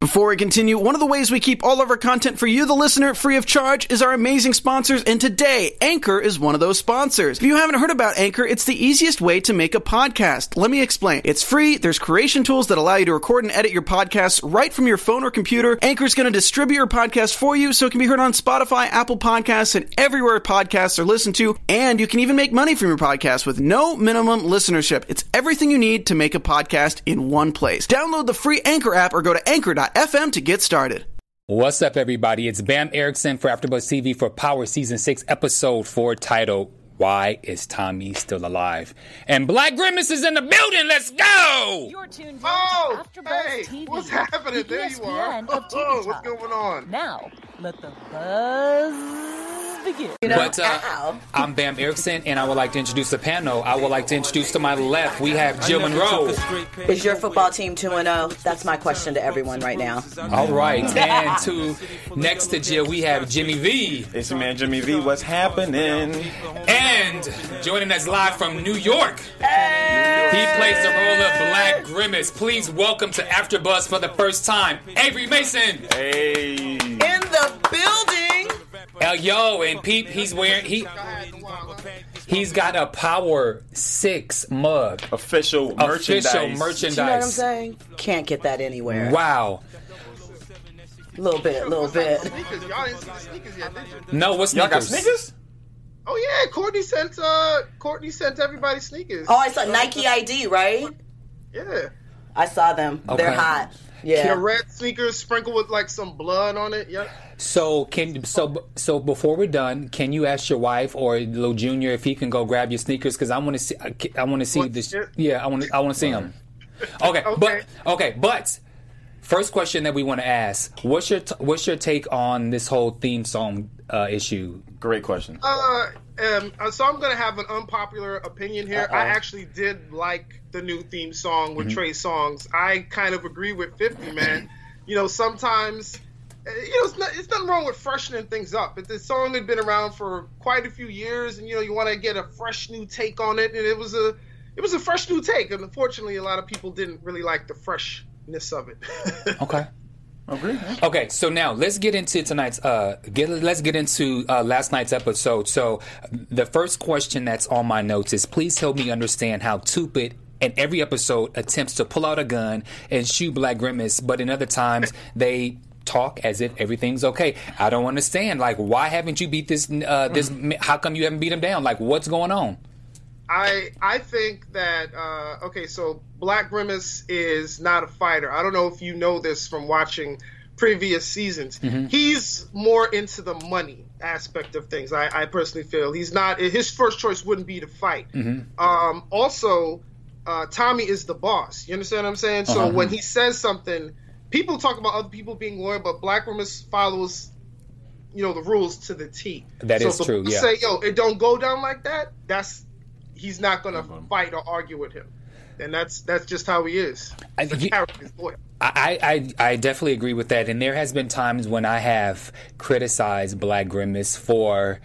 Before we continue, one of the ways we keep all of our content for you, the listener, free of charge is our amazing sponsors, and today, Anchor is one of those sponsors. If you haven't heard about Anchor, it's the easiest way to make a podcast. Let me explain. It's free, there's creation tools that allow you to record and edit your podcasts right from your phone or computer. Anchor's going to distribute your podcast for you so it can be heard on Spotify, Apple Podcasts, and everywhere podcasts are listened to, and you can even make money from your podcast with no minimum listenership. It's everything you need to make a podcast in one place. Download the free Anchor app or go to anchor.fm to get started. What's up, everybody? It's Bam Erickson for AfterBuzz TV for Power Season 6, Episode 4, titled, Why is Tommy Still Alive? And Black Grimace is in the building. Let's go! You're tuned in to AfterBuzz TV. What's happening? The there you are. ESPN of TV What's going on? Now, let the buzz begin. But I'm Bam Erickson, and I would like to introduce the panel. I would like to introduce to my left, we have Jill Monroe. Is your football team 2-0? That's my question to everyone right now. All right. And next to Jill, we have Jimmy V. It's your man Jimmy V. What's happening? And joining us live from New York, he plays the role of Black Grimace. Please welcome to AfterBuzz for the first time, Avery Mason. Hey. In the building. Yo, and Peep, he's got a Power 6 mug. Official merchandise. Do you know what I'm saying? Can't get that anywhere. Wow. Little bit. Y'all didn't see the sneakers yet, did you? No, what Y'all got sneakers? sneakers? Oh yeah, Courtney sent everybody sneakers. Oh, I saw Nike ID, right? Yeah. I saw them. Okay. They're hot. The Yeah. red sneakers sprinkled with like some blood on it. Yep. So before we're done, can you ask your wife or Lil Junior if he can go grab your sneakers? Because I want to see this. Yeah, I want to see them. Okay, but first question that we want to ask: what's your take on this whole theme song issue? Great question. So I'm gonna have an unpopular opinion here. I actually did like the new theme song with Trey Songz. I kind of agree with 50, man. Sometimes. It's nothing wrong with freshening things up. If the song had been around for quite a few years, and you want to get a fresh new take on it, and it was a fresh new take, and unfortunately, a lot of people didn't really like the freshness of it. Okay. Agree. Okay, so now let's get into tonight's. Let's get into last night's episode. So the first question that's on my notes is: please help me understand how 2Bit in every episode attempts to pull out a gun and shoot Black Grimace, but in other times they talk as if everything's okay. I don't understand. Like, why haven't you beat this? How come you haven't beat him down? Like, what's going on? I think that so Black Grimace is not a fighter. I don't know if you know this from watching previous seasons. He's more into the money aspect of things. I personally feel he's not. His first choice wouldn't be to fight. Also, Tommy is the boss. You understand what I'm saying? So when he says something. People talk about other people being loyal, but Black Grimace follows, the rules to the T. That is true, yeah. Say, it don't go down like that. He's not gonna fight or argue with him, and that's just how he is. The character is loyal. I definitely agree with that, and there has been times when I have criticized Black Grimace for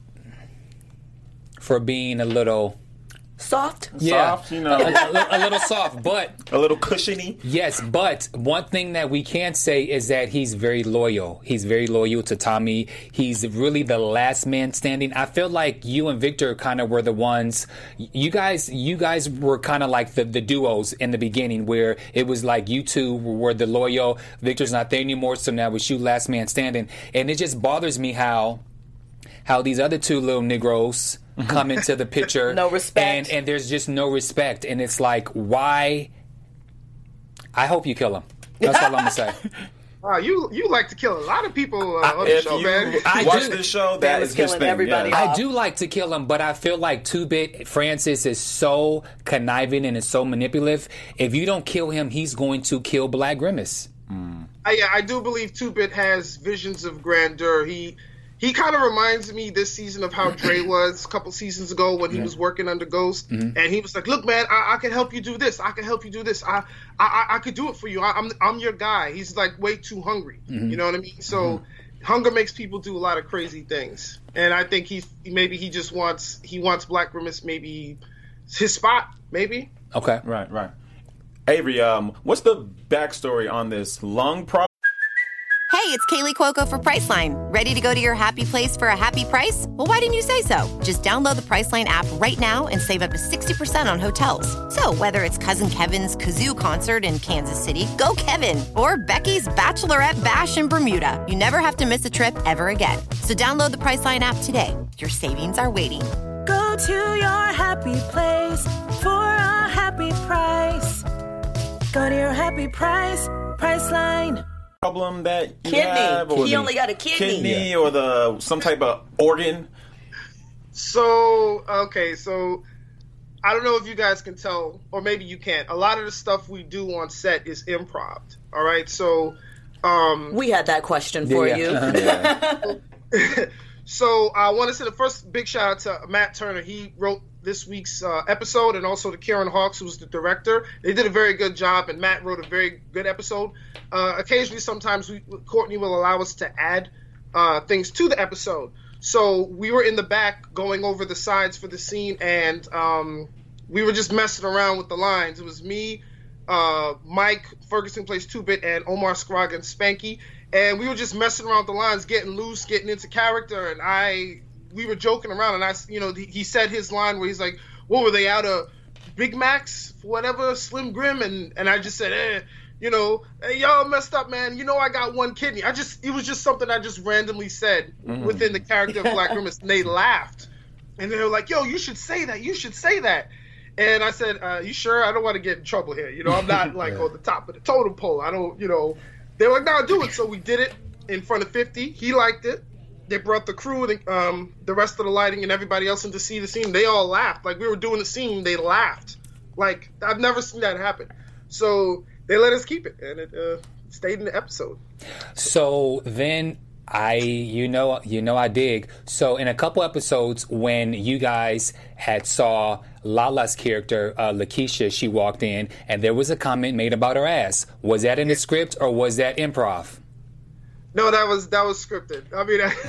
being a little. Soft? Yeah, soft, a little soft, but a little cushiony. Yes, but one thing that we can say is that he's very loyal. He's very loyal to Tommy. He's really the last man standing. I feel like you and Victor kind of were the ones. You guys were kind of like the duos in the beginning, where it was like you two were the loyal. Victor's not there anymore, so now it's you last man standing. And it just bothers me how these other two little Negroes come into the picture. No respect. And there's just no respect. And it's like, why? I hope you kill him. That's all I'm going to say. Wow, you like to kill a lot of people on the show, man. I watch this show, that is his thing. Everybody I do like to kill him, but I feel like 2Bit Francis is so conniving and is so manipulative. If you don't kill him, he's going to kill Black Grimace. I do believe 2Bit has visions of grandeur. He kind of reminds me this season of how Dre was a couple seasons ago when he was working under Ghost, and he was like, "Look, man, I can help you do this. I can help you do this. I could do it for you. I'm your guy." He's like way too hungry. You know what I mean? So hunger makes people do a lot of crazy things, and I think he wants Black Grimace, maybe his spot, maybe. Okay, right. Avery, what's the backstory on this lung problem? Hey, it's Kaylee Cuoco for Priceline. Ready to go to your happy place for a happy price? Well, why didn't you say so? Just download the Priceline app right now and save up to 60% on hotels. So whether it's Cousin Kevin's Kazoo Concert in Kansas City, go Kevin, or Becky's Bachelorette Bash in Bermuda, you never have to miss a trip ever again. So download the Priceline app today. Your savings are waiting. Go to your happy place for a happy price. Go to your happy price, Priceline. Problem that you Kidney. have, or He only got a kidney. or some type of organ. So I don't know if you guys can tell, or maybe you can't. A lot of the stuff we do on set is improv. All right, so we had that question for you. So I want to say the first big shout out to Matt Turner. He wrote this week's episode, and also to Karen Hawks, who was the director. They did a very good job, and Matt wrote a very good episode. Occasionally, sometimes Courtney will allow us to add things to the episode. So we were in the back going over the sides for the scene, and we were just messing around with the lines. It was me, Mike Ferguson plays 2-Bit, and Omar Scrogin Spanky. And we were just messing around with the lines, getting loose, getting into character, and we were joking around, and he said his line where he's like, what were they, out of Big Macs, whatever, Slim Grim, and I just said, hey, y'all messed up, man, I got one kidney. It was just something I just randomly said within the character of Black Grimace, and they laughed, and they were like, yo, you should say that, and I said, you sure? I don't want to get in trouble here, I'm not like on the top of the totem pole, I don't, they were like, no, do it. So we did it in front of 50. He liked it. They brought the crew and the rest of the lighting and everybody else in to see the scene. They all laughed. Like, we were doing the scene, they laughed. Like, I've never seen that happen. So they let us keep it, and it stayed in the episode. So then I dig. So in a couple episodes, when you guys had saw Lala's character, Lakeisha, she walked in, and there was a comment made about her ass. Was that in the script, or was that improv? No, that was scripted. I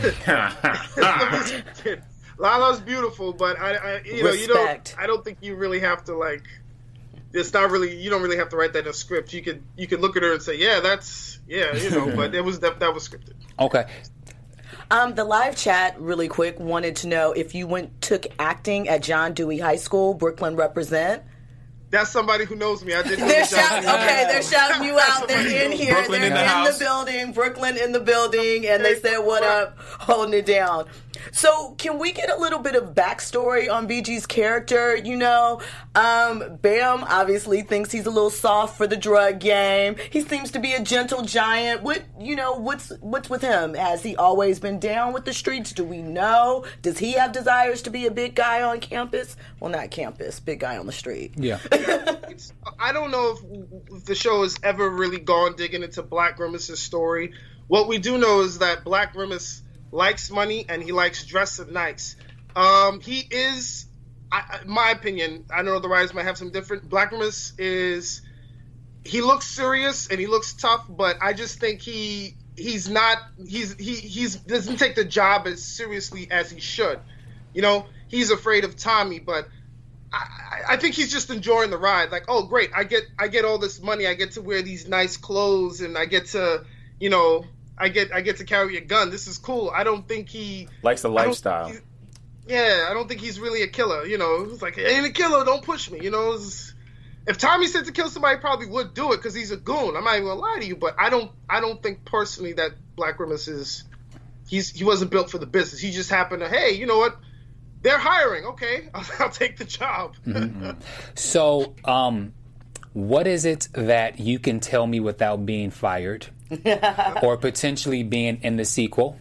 mean, Lala's beautiful, but I don't think you really have to, like. It's not really. You don't really have to write that in a script. You could look at her and say, but that was scripted. Okay. The live chat, really quick, wanted to know if you took acting at John Dewey High School, Brooklyn represent. That's somebody who knows me. I didn't. They're shouting you out. They're in here. Brooklyn They're in the house. building. Brooklyn in the building, and they said, "What up?" Holding it down. So, can we get a little bit of backstory on BG's character? Bam obviously thinks he's a little soft for the drug game. He seems to be a gentle giant. What's with him? Has he always been down with the streets? Do we know? Does he have desires to be a big guy on campus? Well, not campus, big guy on the street. Yeah. I don't know if the show has ever really gone digging into Black Grimace's story. What we do know is that Black Grimace likes money and he likes dressing nice. He is, my opinion, I know the writers might have some different. Black Grimace he looks serious and he looks tough, but I just think he doesn't take the job as seriously as he should. He's afraid of Tommy, but I think he's just enjoying the ride. Like, oh, great, I get all this money, I get to wear these nice clothes, and I get to, I get to carry a gun. This is cool. I don't think he likes the lifestyle. I don't think he's really a killer. It's like, I ain't a killer. Don't push me. If Tommy said to kill somebody, he probably would do it because he's a goon. I'm not even gonna lie to you, but I don't think personally that Black Grimace he wasn't built for the business. He just happened to, hey, you know what? They're hiring. Okay, I'll take the job. Mm-hmm. So, what is it that you can tell me without being fired or potentially being in the sequel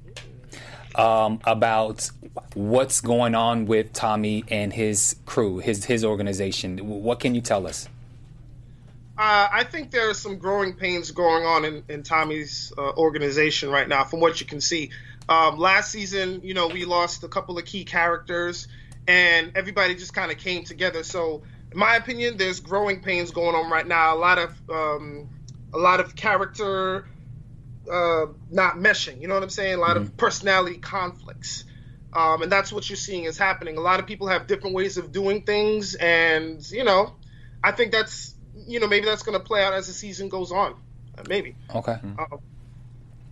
about what's going on with Tommy and his crew, his organization? What can you tell us? I think there are some growing pains going on in Tommy's organization right now, from what you can see. Last season, we lost a couple of key characters, and everybody just kind of came together. So, in my opinion, there's growing pains going on right now. A lot of character not meshing. You know what I'm saying? A lot of personality conflicts, and that's what you're seeing is happening. A lot of people have different ways of doing things, and I think that's maybe that's going to play out as the season goes on. Maybe. Okay.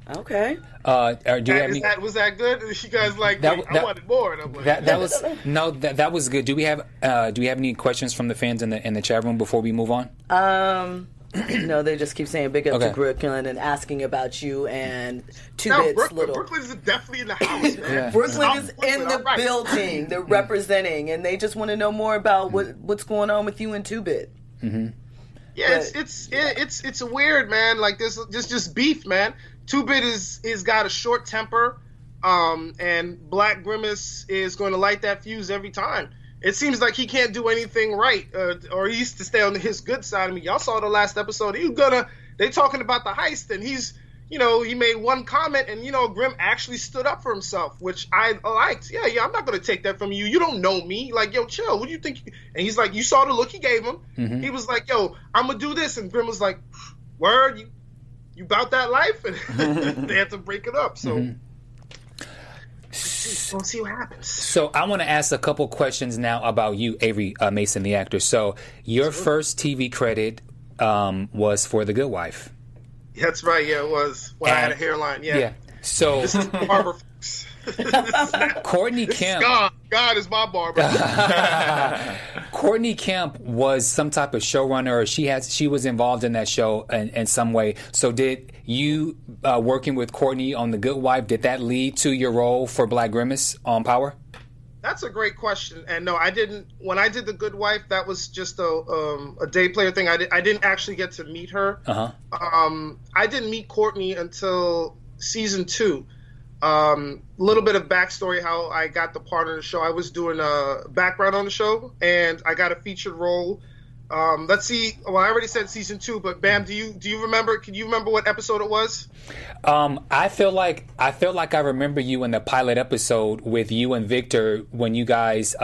Okay. Do you have any? Was that good? You guys like? I wanted more. And I'm like, that was good. Do we have any questions from the fans in the chat room before we move on? No, they just keep saying big up to Brooklyn and asking about you and Two-Bit's little. Brooklyn is definitely in the house, man. Yeah. Brooklyn is in the building. They're representing, and they just want to know more about what's going on with you and Two-Bit. Mm-hmm. Yeah, it's weird, man. Like this just beef, man. Two-Bit is got a short temper, and Black Grimace is going to light that fuse every time. It seems like he can't do anything right, or he used to stay on his good side of me. Y'all saw the last episode. They talking about the heist, and he made one comment, and Grim actually stood up for himself, which I liked. Yeah, I'm not gonna take that from you. You don't know me. Like, yo, chill. What do you think? And he's like, you saw the look he gave him. Mm-hmm. He was like, yo, I'm gonna do this, and Grim was like, word, you about that life, and they had to break it up. So. Mm-hmm. We'll see what happens. So I want to ask a couple questions now about you, Avery Mason, the actor. So your first TV credit was for The Good Wife. That's right. Yeah, it was when I had a hairline. Yeah. So this is barber. Courtney Kemp. God is my barber. Courtney Kemp was some type of showrunner, or she was involved in that show in some way. So did you working with Courtney on The Good Wife, did that lead to your role for Black Grimace on Power? That's a great question. And no, I didn't. When I did The Good Wife, that was just a day player thing. I didn't actually get to meet her. I didn't meet Courtney until season 2. Little bit of backstory how I got the part of the show. I was doing a background on the show, and I got a featured role. Let's see. Well, I already said season 2, but Bam, do you remember? Can you remember what episode it was? I feel like I remember you in the pilot episode with you and Victor when you guys.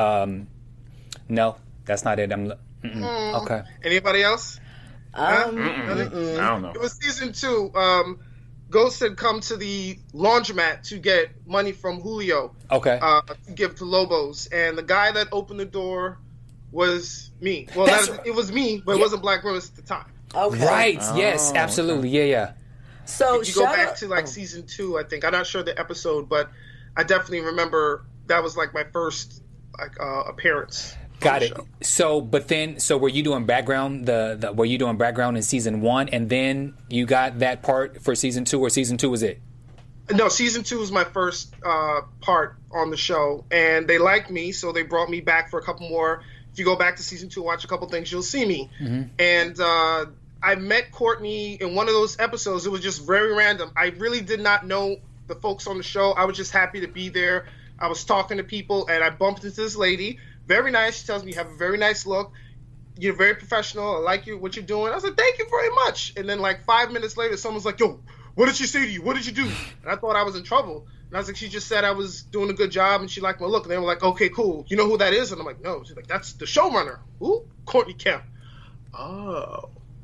No, that's not it. Okay. Anybody else? I don't know. It was season 2. Ghost had come to the laundromat to get money from Julio. Okay. To give to Lobos, and the guy that opened the door was me. Well, it was me, but it wasn't Black Grimace at the time. Okay. Right. Yes. Absolutely. Okay. Yeah. So if you go back to season 2, I think I'm not sure the episode, but I definitely remember that was like my first appearance. Got it. So were you doing background? Were you doing background in season 1, and then you got that part for season 2, or season 2 was it? No, season 2 was my first part on the show, and they liked me, so they brought me back for a couple more. If you go back to season 2, watch a couple things, you'll see me. Mm-hmm. And I met Courtney in one of those episodes. It was just very random. I really did not know the folks on the show. I was just happy to be there. I was talking to people, and I bumped into this lady. Very nice. She tells me you have a very nice look. You're very professional. I like what you're doing. I was like, thank you very much. And then like 5 minutes later, someone's like, yo, what did she say to you? What did you do? And I thought I was in trouble. And I was like, she just said I was doing a good job and she liked my look. And they were like, okay, cool. You know who that is? And I'm like, no. She's like, that's the showrunner. Who? Courtney Kemp. Oh.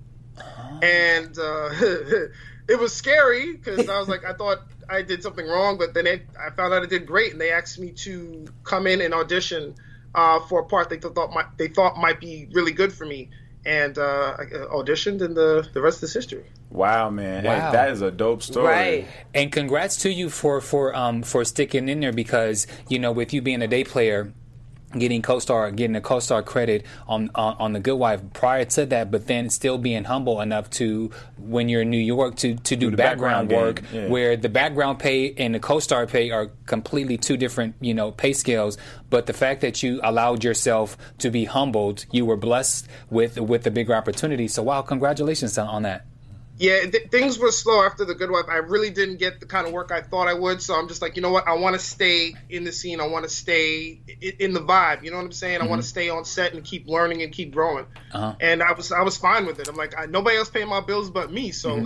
And it was scary because I was like, I thought I did something wrong. But then I found out I did great. And they asked me to come in and audition for a part they thought might be really good for me, and I auditioned, and the rest is history. Wow, man! Wow. Hey, that is a dope story. Right. And congrats to you for sticking in there, because with you being a day player, getting a co-star credit on The Good Wife prior to that, but then still being humble enough to, when you're in New York, to do background work, where the background pay and the co-star pay are completely two different pay scales. But the fact that you allowed yourself to be humbled, you were blessed with the bigger opportunity. So wow, congratulations on that. Yeah, things were slow after The Good Wife. I really didn't get the kind of work I thought I would, so I'm just like, you know what? I want to stay in the scene. I want to stay in the vibe. You know what I'm saying? I want to stay on set and keep learning and keep growing. And I was fine with it. I'm like, nobody else paying my bills but me, so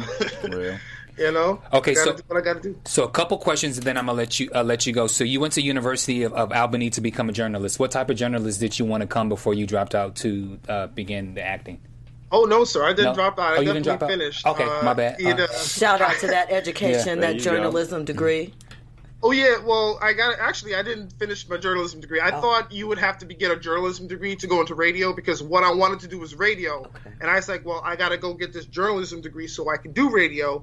Okay, do what I got to do. So a couple questions, and then I'm gonna let you go. So you went to University of Albany to become a journalist. What type of journalist did you want to come before you dropped out to begin the acting? Oh, no, sir. I didn't drop out. I definitely finished. Okay, my bad. Shout out to that education, that journalism degree. Oh, yeah. Well, I didn't finish my journalism degree. I thought you would have to get a journalism degree to go into radio, because what I wanted to do was radio. Okay. And I was like, well, I got to go get this journalism degree so I can do radio.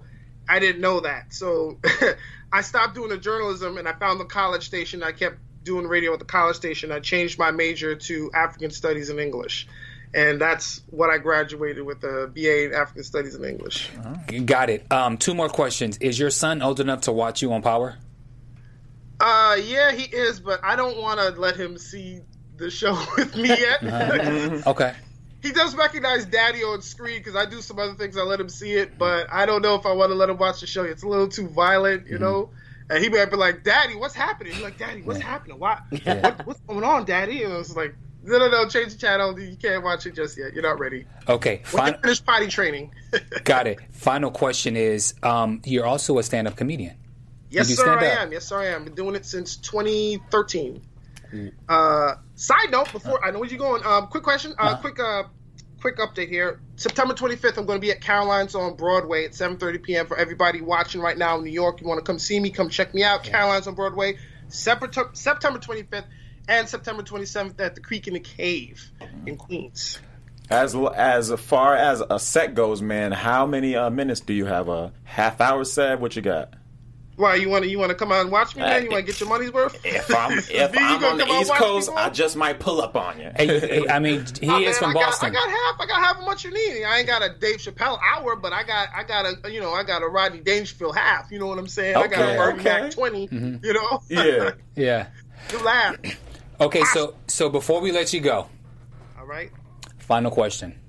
I didn't know that. So I stopped doing the journalism, and I found the college station. I kept doing radio at the college station. I changed my major to African Studies and English. And that's what I graduated with, a BA in African Studies and English. Got it. 2 more questions. Is your son old enough to watch you on Power? Yeah, he is, but I don't want to let him see the show with me yet. Okay. He does recognize Daddy on screen because I do some other things. I let him see it, but I don't know if I want to let him watch the show. It's a little too violent, you know? And he might be like, Daddy, what's happening? He's like, Daddy, what's happening? Why? What's going on, Daddy? And I was like, no, change the channel. You can't watch it just yet. You're not ready. Okay. Finish potty training. Got it. Final question is, you're also a stand-up comedian. Yes, sir, I am. Yes, sir, I am. Been doing it since 2013. Side note, before I know where you're going. Quick question. Quick update here. September 25th, I'm going to be at Caroline's on Broadway at 7:30 p.m. For everybody watching right now in New York, you want to come see me, come check me out. Caroline's on Broadway, September 25th and September 27th at the Creek in the Cave in Queens. As far as a set goes, man, how many minutes do you have? A half-hour set? What you got? Why, you want to come out and watch me, man? You want to get your money's worth? If I'm on the East Coast, I just might pull up on you. I mean, he is from Boston. I got half of what you need. I ain't got a Dave Chappelle hour, but I got a Rodney Dangerfield half. You know what I'm saying? I got a Bernie Mac 20. You know? Yeah. You laugh. Okay, so before we let you go, all right. Final question.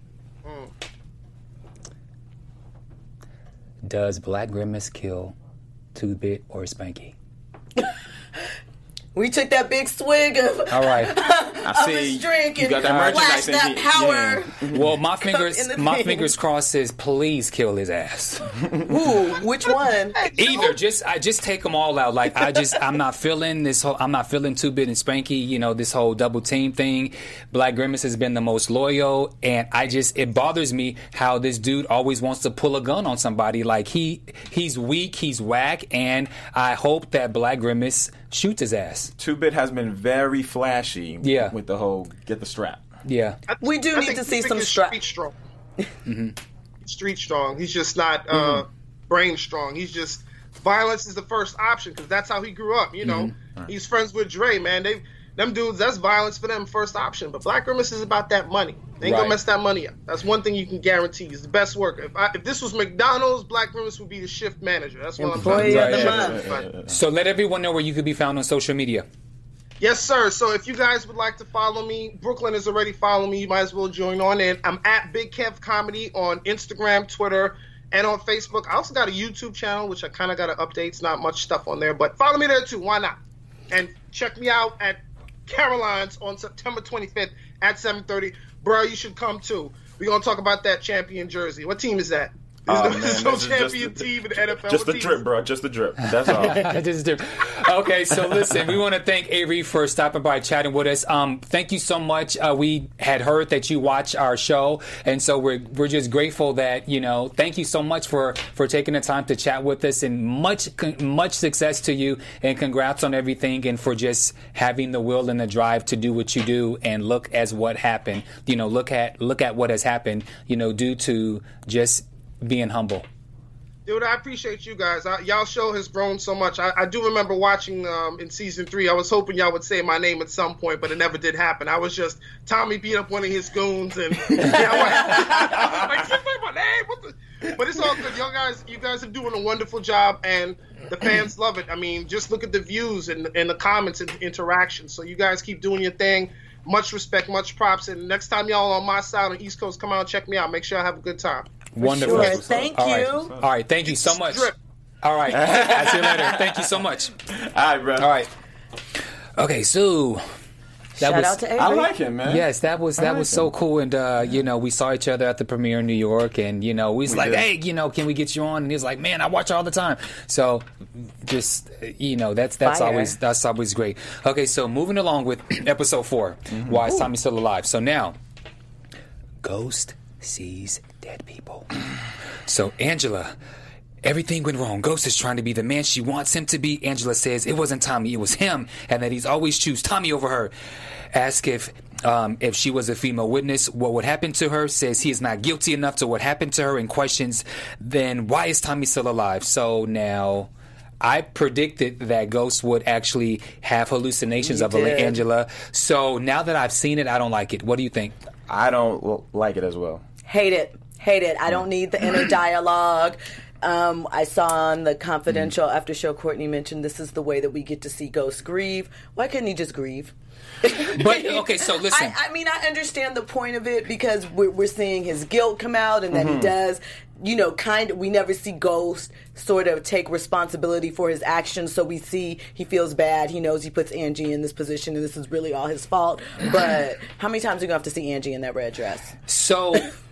Does Black Grimace kill 2-Bit or Spanky? We took that big swig of, all right. I see his drink and flashed that power. Yeah. Well, my fingers crossed says, please kill his ass. Ooh, which one? Either just take them all out. Like I'm not feeling this whole. I'm not feeling 2-Bit and Spanky. You know, this whole double team thing. Black Grimace has been the most loyal, and it bothers me how this dude always wants to pull a gun on somebody. Like he's weak, he's whack, and I hope that Black Grimace shoots his ass. 2-Bit has been very flashy with the whole get the strap. Yeah. We do need to see some strap. Street strong. Street strong. He's just not brain strong. He's just, violence is the first option because that's how he grew up, you know. He's friends with Dre, man. Them dudes, that's violence for them, first option. But Black Grimace is about that money. They ain't gonna mess that money up. That's one thing you can guarantee. It's the best worker. If this was McDonald's, Black Grimace would be the shift manager. That's what I'm talking about. So let everyone know where you could be found on social media. Yes, sir. So if you guys would like to follow me, Brooklyn is already following me. You might as well join on in. I'm at Big Kev Comedy on Instagram, Twitter, and on Facebook. I also got a YouTube channel, which I kind of got to update. It's not much stuff on there, but follow me there too. Why not? And check me out at Caroline's on September 25th at 7:30. Bro, you should come too. We're going to talk about that champion jersey. What team is that? There's no champion team in the NFL. Just the drip, bro. Just the drip. That's all. Just the drip. Okay, so listen, we want to thank Avery for stopping by, chatting with us. Thank you so much. We had heard that you watch our show, and so we're just grateful that, thank you so much for taking the time to chat with us, and much success to you, and congrats on everything, and for just having the will and the drive to do what you do, and look at what happened. Look at what has happened, due to just being humble. Dude, I appreciate you guys. Y'all show has grown so much. I do remember watching in season 3. I was hoping y'all would say my name at some point, but it never did happen. I was just, Tommy beat up one of his goons, and I was like, you say my name? But it's all good. You guys are doing a wonderful job, and the fans love it. I mean, just look at the views and the comments and interactions. So you guys keep doing your thing. Much respect, much props. And next time y'all on my side on the East Coast, come out and check me out. Make sure I have a good time. Wonderful. Sure. Thank you. All right. Thank you so much. All right. I'll see you later. Thank you so much. All right, bro. All right. Okay, so shout out to Avery. I like him, man. Yes, that was so cool. And we saw each other at the premiere in New York, and we was like, hey, can we get you on? And he was like, man, I watch all the time. So just that's always great. Okay, so moving along with episode 4. Why is Tommy still alive? So now, Ghost sees dead people. So Angela Everything went wrong. Ghost is trying to be the man she wants him to be. Angela says it wasn't Tommy, it was him, and that he's always choose Tommy over her. Ask if she was a female witness, what would happen to her. Says he is not guilty enough to what happened to her, and questions, then why is Tommy still alive? So now, I predicted that Ghost would actually have hallucinations of Angela. So now that I've seen it, I don't like it. What do you think? I don't like it as well. Hate it. I don't need the inner dialogue. I saw on the Confidential after show, Courtney mentioned this is the way that we get to see Ghost grieve. Why couldn't he just grieve? But okay, so listen. I mean, I understand the point of it because we're seeing his guilt come out, and that he does, we never see Ghost sort of take responsibility for his actions. So we see he feels bad. He knows he puts Angie in this position, and this is really all his fault. But how many times are you going to have to see Angie in that red dress? So,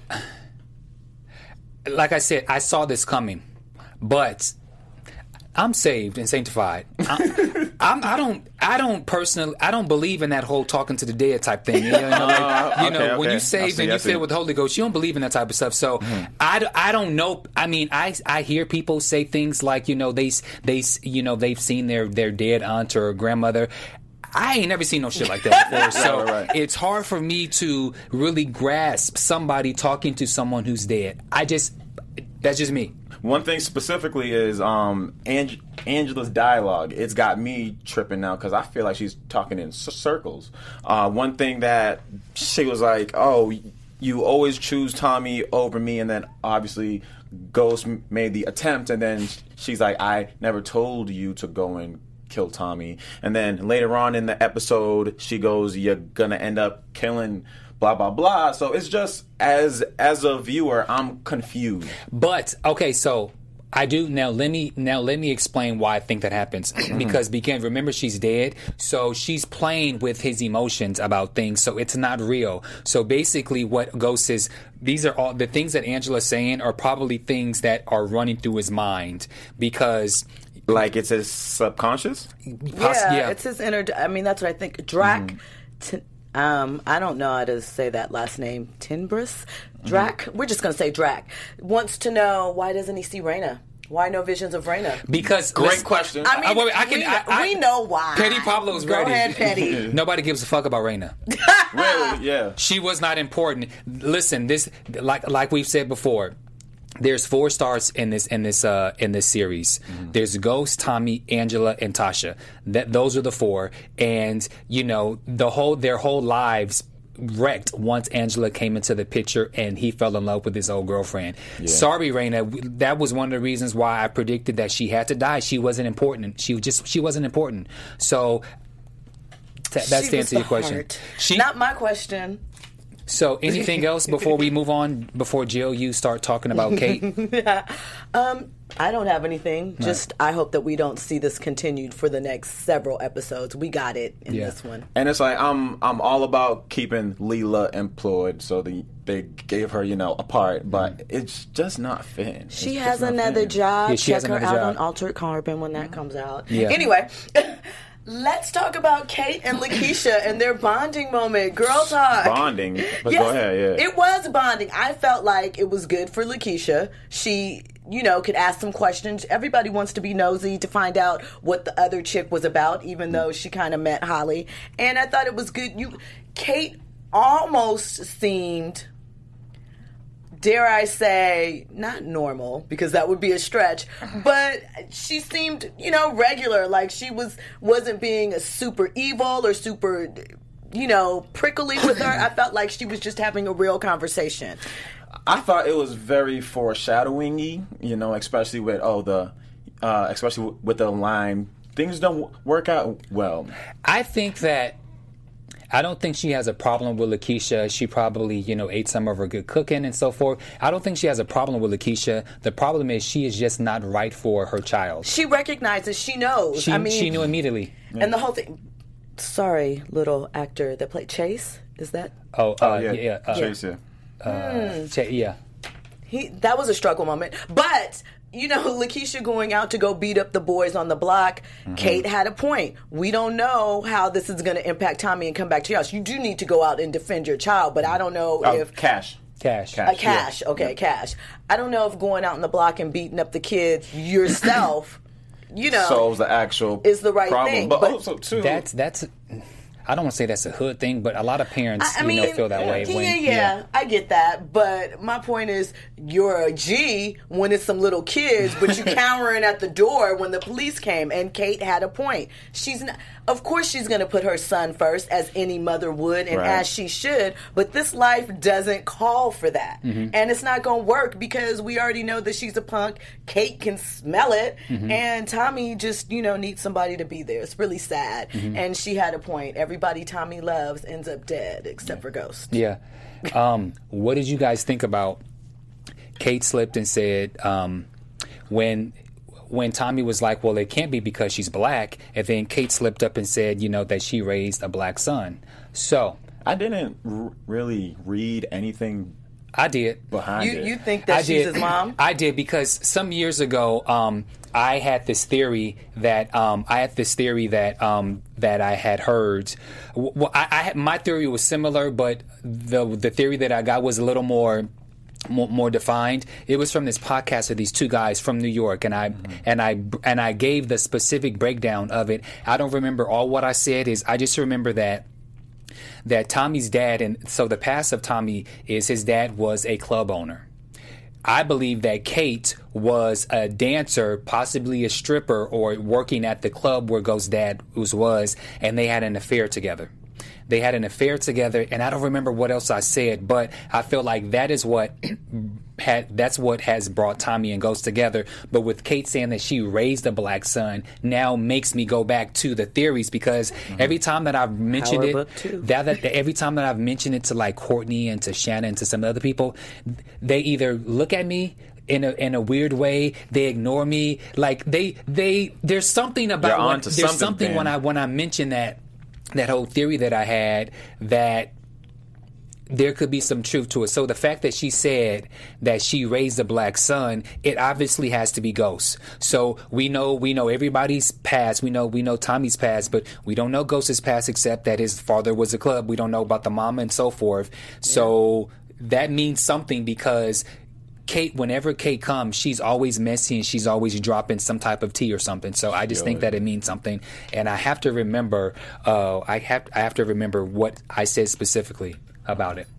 like I said, I saw this coming, but I'm saved and sanctified. I don't personally, I don't believe in that whole talking to the dead type thing. When you saved and you filled with the Holy Ghost, you don't believe in that type of stuff. So I don't know. I mean, I hear people say things like, they've seen their dead aunt or grandmother. I ain't never seen no shit like that before. So it's hard for me to really grasp somebody talking to someone who's dead. That's just me. One thing specifically is Angela's dialogue. It's got me tripping now because I feel like she's talking in circles. One thing that she was like, oh, you always choose Tommy over me, and then obviously Ghost made the attempt, and then she's like, I never told you to go and kill Tommy. And then later on in the episode, she goes, you're gonna end up killing blah blah blah. So it's just as a viewer, I'm confused. But okay, so I do now. Let me explain why I think that happens. Because remember, she's dead, so she's playing with his emotions about things. So it's not real. So basically, what Ghost is, these are all the things that Angela's saying are probably things that are running through his mind because. Like it's his subconscious? Yeah, it's his inner. I mean, that's what I think. Drac. I don't know how to say that last name. Tinbris? Drac? We're just going to say Drac. Wants to know, why doesn't he see Raina? Why no visions of Raina? Because great question. I mean, we know why. Petty Pablo's Go ready. ahead, Petty. Nobody gives a fuck about Raina. Really? Yeah. She was not important. Listen, this like we've said before. There's 4 stars in this series. There's Ghost, Tommy, Angela, and Tasha. Those are the 4, and their whole lives wrecked once Angela came into the picture and he fell in love with his old girlfriend. Yeah. Sorry, Raina. That was one of the reasons why I predicted that she had to die. She wasn't important. She wasn't important. So that's to answer your question. Not my question. So, anything else before we move on? Before Jill, you start talking about Kate? I don't have anything. Just I hope that we don't see this continued for the next several episodes. We got it in this one. And it's like I'm all about keeping Leela employed, so they gave her a part, but it's just not fitting. She has another job. Yeah, Check her out on Altered Carbon when that comes out. Yeah. Anyway. Let's talk about Kate and Lakeisha and their bonding moment. Girl talk. Bonding? But yes, go ahead, yeah. It was bonding. I felt like it was good for Lakeisha. She, could ask some questions. Everybody wants to be nosy to find out what the other chick was about, even though she kind of met Holly. And I thought it was good. Kate almost seemed, dare I say, not normal, because that would be a stretch, but she seemed, regular, like she wasn't being a super evil or super, prickly with her. I felt like she was just having a real conversation. I thought it was very foreshadowing-y, especially with especially with the line, things don't work out well. I don't think she has a problem with Lakeisha. She probably, ate some of her good cooking and so forth. I don't think she has a problem with Lakeisha. The problem is she is just not right for her child. She recognizes. She knows. She knew immediately. And the whole thing. Sorry, little actor that played Chase. Is that? Yeah. Chase, yeah. That was a struggle moment. But... Lakeisha going out to go beat up the boys on the block, Kate had a point. We don't know how this is going to impact Tommy and come back to your house. You do need to go out and defend your child, but I don't know if... Cash. Cash. Cash. Okay, Cash. I don't know if going out in the block and beating up the kids yourself, solves the actual is the right problem. thing. But also too, That's. I don't want to say that's a hood thing, but a lot of parents, feel that way. I get that. But my point is, you're a G when it's some little kids, but you cowering at the door when the police came. And Kate had a point. Of course, she's going to put her son first, as any mother would, and as she should. But this life doesn't call for that, and it's not going to work because we already know that she's a punk. Kate can smell it, and Tommy just needs somebody to be there. It's really sad, and she had a point. Everybody Tommy loves ends up dead, except for Ghost. Yeah. What did you guys think about Kate slipped and said when Tommy was like, well, it can't be because she's black, and then Kate slipped up and said, that she raised a black son. So I didn't really read anything. I did. Behind it. You think that she's his mom? I did, because some years ago, I had this theory that that I had heard. Well, my theory was similar, but the theory that I got was a little more defined. It was from this podcast of these two guys from New York, and I gave the specific breakdown of it. I don't remember all what I said. I just remember that Tommy's dad, and so the past of Tommy is his dad was a club owner. I believe that Kate was a dancer, possibly a stripper, or working at the club where Ghost's dad was, and they had an affair together. And I don't remember what else I said, but I feel like that is that's what has brought Tommy and Ghost together. But with Kate saying that she raised a black son now makes me go back to the theories, because every time that I've mentioned every time that I've mentioned it to like Courtney and to Shannon and to some other people, they either look at me in a weird way, they ignore me, like there's something about when I mention that whole theory that I had, that there could be some truth to it. So the fact that she said that she raised a black son, it obviously has to be Ghost. So we know everybody's past. We know Tommy's past, but we don't know Ghost's past except that his father was a club. We don't know about the mama and so forth. So that means something, because Kate, whenever Kate comes, she's always messy and she's always dropping some type of tea or something. So I just think that it means something, and I have to remember. I have to remember what I said specifically about it.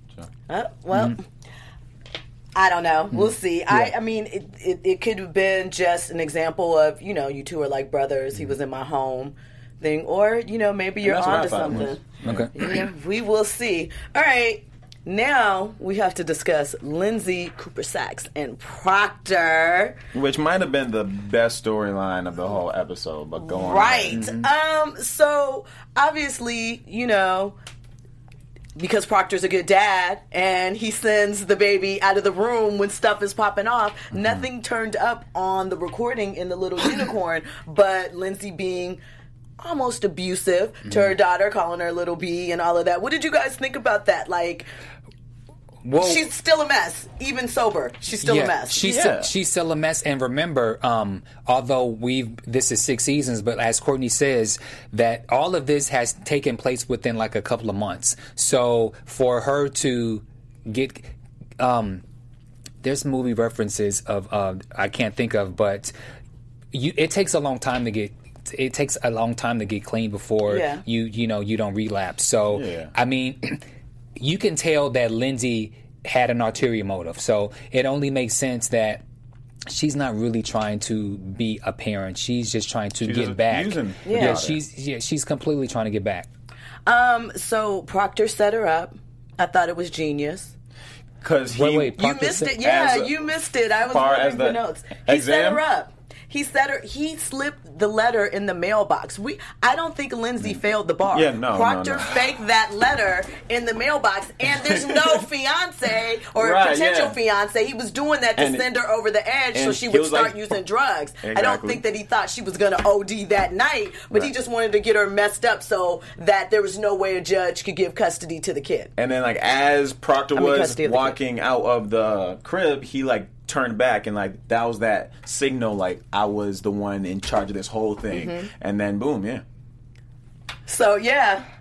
I don't know. We'll see. Yeah. I mean, it could have been just an example of you two are like brothers. He was in my home thing, or maybe you're onto something. Okay. We will see. All right. Now we have to discuss Lindsay Cooper Sachs and Proctor, which might have been the best storyline of the whole episode, but go on. Right. So obviously, because Proctor's a good dad and he sends the baby out of the room when stuff is popping off, nothing turned up on the recording in the Little Unicorn, but Lindsay being almost abusive to her daughter, calling her Little B and all of that. What did you guys think about that? Like, she's still a mess, even sober. She's still a mess. She's still a mess. And remember, although this is 6 seasons, but as Courtney says, that all of this has taken place within like a couple of months. So for her to get, there's movie references of I can't think of, but it takes a long time to get. It takes a long time to get clean before you don't relapse. So I mean, you can tell that Lindsay had an ulterior motive. So it only makes sense that she's not really trying to be a parent. She's just trying to get back. She's completely trying to get back. So Proctor set her up. I thought it was genius. Because you missed it. Yeah, you missed it. I was looking for notes. He set her up. He slipped the letter in the mailbox. I don't think Lindsay failed the bar. Yeah, no, Proctor faked that letter in the mailbox, and there's no fiance or potential fiance. He was doing that to send her over the edge so she would start using drugs. Exactly. I don't think that he thought she was going to OD that night, but he just wanted to get her messed up so that there was no way a judge could give custody to the kid. And then, like, as Proctor was walking out of the crib, he, like, turned back, and like that was that signal, like I was the one in charge of this whole thing. And then boom. So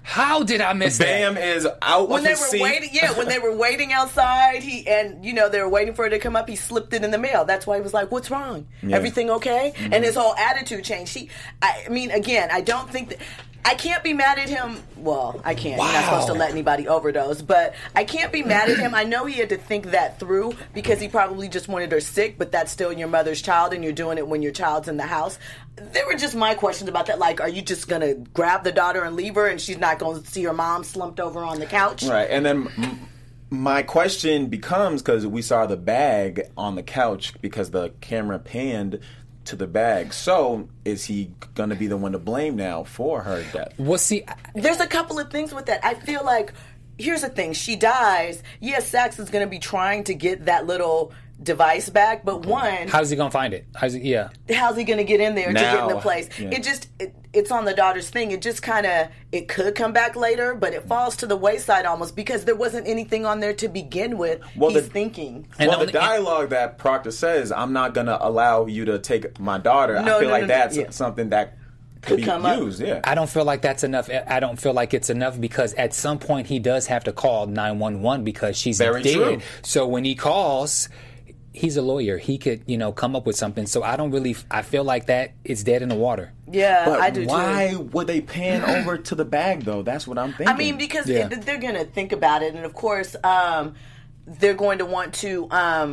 How did I miss Bam that? is out When of they his were seat. waiting, when they were waiting outside, they were waiting for it to come up. He slipped it in the mail. That's why he was like, "What's wrong? Everything okay?" Mm-hmm. And his whole attitude changed. Again, I don't think that. I can't be mad at him. Well, I can't. You're not supposed to let anybody overdose. But I can't be mad at him. I know he had to think that through because he probably just wanted her sick, but that's still your mother's child, and you're doing it when your child's in the house. There were just my questions about that. Like, are you just going to grab the daughter and leave her, and she's not going to see her mom slumped over on the couch? Right, and then my question becomes, because we saw the bag on the couch because the camera panned to the bag. So is he going to be the one to blame now for her death? Well, see, There's a couple of things with that. I feel like, here's the thing. She dies. Yes, Saxe is going to be trying to get that little device back, but one, how's he gonna find it? How's he going to get in there to get in the Now, place? yeah. It's on the daughter's thing. It just kind of, it could come back later, but it falls to the wayside almost because there wasn't anything on there to begin with. Well, He's thinking. And the dialogue that Proctor says, I'm not going to allow you to take my daughter, I feel like that's something that could be come up. used. Yeah. I don't feel like that's enough. I don't feel like it's enough because at some point he does have to call 911 because she's Very dead. true. So when he calls, he's a lawyer. He could, come up with something. So I feel like that is dead in the water. Yeah, But I do why too. would they pan over to the bag, though? That's what I'm thinking. I mean, because they're going to think about it, and of course, they're going to want to,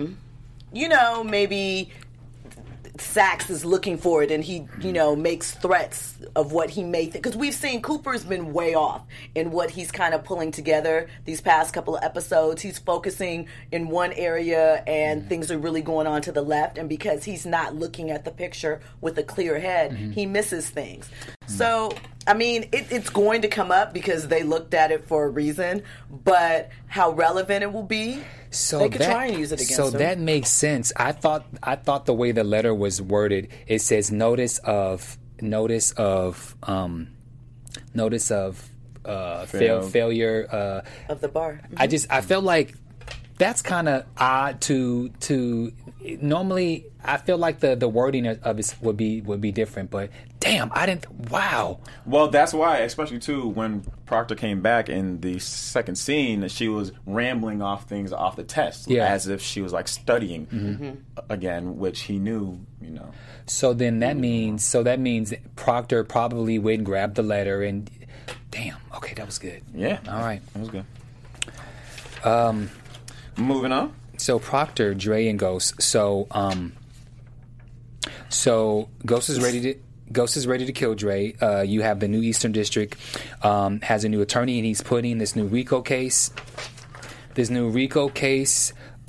maybe Saxe is looking for it, and he, makes threats of what he may think. Because we've seen Cooper's been way off in what he's kind of pulling together these past couple of episodes. He's focusing in one area, and things are really going on to the left. And because he's not looking at the picture with a clear head, he misses things. So, I mean, it's going to come up because they looked at it for a reason, but how relevant it will be, they could try and use it against him. That makes sense. I thought the way the letter was worded, it says notice of failure of the bar. I felt like that's kind of odd to normally. I feel like the wording of it would be different, but damn, I didn't. Wow. Well, that's why, especially too, when Proctor came back in the second scene, she was rambling off things off the test, as if she was like studying again, which he knew, So then that means Proctor probably went and grabbed the letter and damn. Okay, that was good. Yeah. All right. That was good. Moving on. So Proctor, Dre, and Ghost. So Ghost is ready to kill Dre. You have the new Eastern District has a new attorney, and he's putting this new RICO case. This new RICO case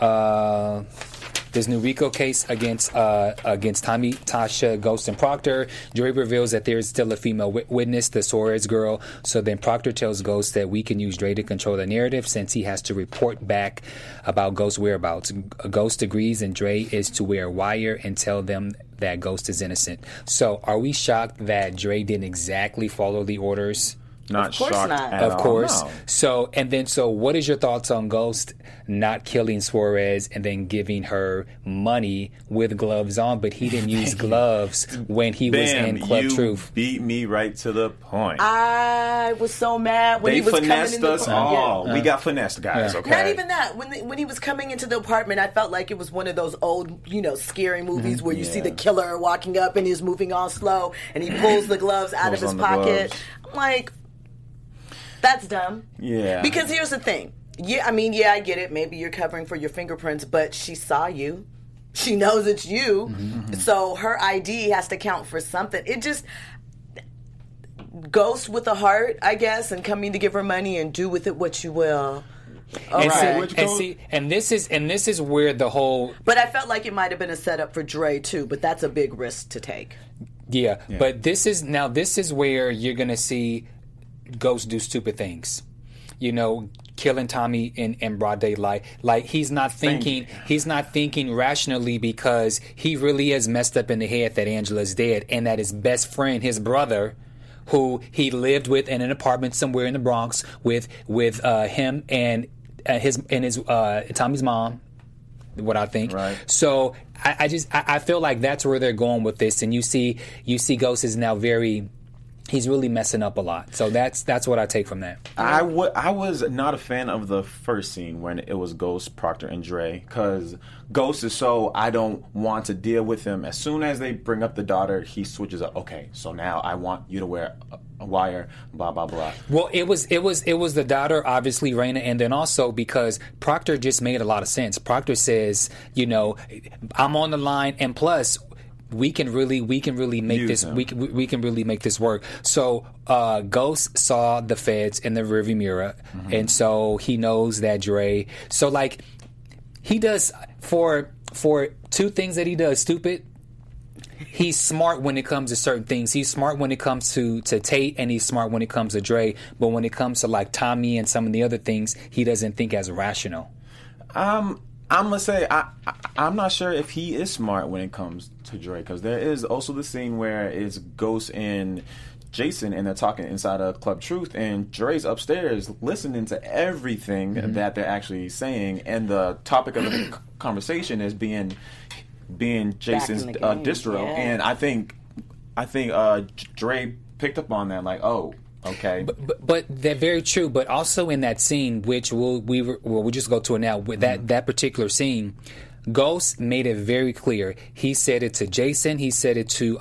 against Tommy, Tasha, Ghost, and Proctor. Dre reveals that there is still a female witness, the Suarez girl. So then Proctor tells Ghost that we can use Dre to control the narrative since he has to report back about Ghost's whereabouts. Ghost agrees, and Dre is to wear a wire and tell them that Ghost is innocent. So are we shocked that Dre didn't exactly follow the orders? Not Of course shocked not. at Of all. course. No. So what is your thoughts on Ghost not killing Suarez and then giving her money with gloves on, but he didn't use gloves when he was in Club you Truth? Beat me right to the point. I was so mad when They he was coming finessed in the us apartment. all. We got finessed, guys. Okay. Not even that. When he was coming into the apartment, I felt like it was one of those old, scary movies where you see the killer walking up and he's moving all slow and he pulls the gloves out of Pulls his on the pocket. gloves. I'm like, that's dumb. Yeah. Because here's the thing. I get it. Maybe you're covering for your fingerprints, but she saw you. She knows it's you. So her ID has to count for something. It just... Ghost with a heart, I guess, and coming to give her money and do with it what you will. And this is where the whole But I felt like it might have been a setup for Dre too, but that's a big risk to take. yeah. But this is where you're gonna see Ghost do stupid things. Killing Tommy in broad daylight. Like he's not thinking rationally because he really is messed up in the head that Angela's dead and that his best friend, his brother, who he lived with in an apartment somewhere in the Bronx with him and his Tommy's mom. What I think. Right. So I feel like that's where they're going with this, and you see Ghost is now very he's really messing up a lot. So that's what I take from that. I was not a fan of the first scene when it was Ghost, Proctor, and Dre, because Ghost is so, I don't want to deal with him. As soon as they bring up the daughter, he switches up. Okay, so now I want you to wear a wire, blah blah blah. Well, it was the daughter, obviously, Raina, and then also because Proctor just made a lot of sense. Proctor says, I'm on the line, and plus, we can really make Use this him. we can really make this work. So Ghost saw the feds in the rearview mirror, and so he knows that Dre. So like he does for two things that he does stupid. He's smart when it comes to certain things. He's smart when it comes to Tate, and he's smart when it comes to Dre. But when it comes to like Tommy and some of the other things, he doesn't think as rational. I'm gonna say I'm not sure if he is smart when it comes to Dre, because there is also the scene where it's Ghost and Jason and they're talking inside of Club Truth, and Dre's upstairs listening to everything that they're actually saying, and the topic of the conversation is being Jason's distro, and I think Dre picked up on that, like, oh. Okay, but they're very true. But also in that scene, which we'll just go to it now. With that particular scene, Ghost made it very clear. He said it to Jason. He said it to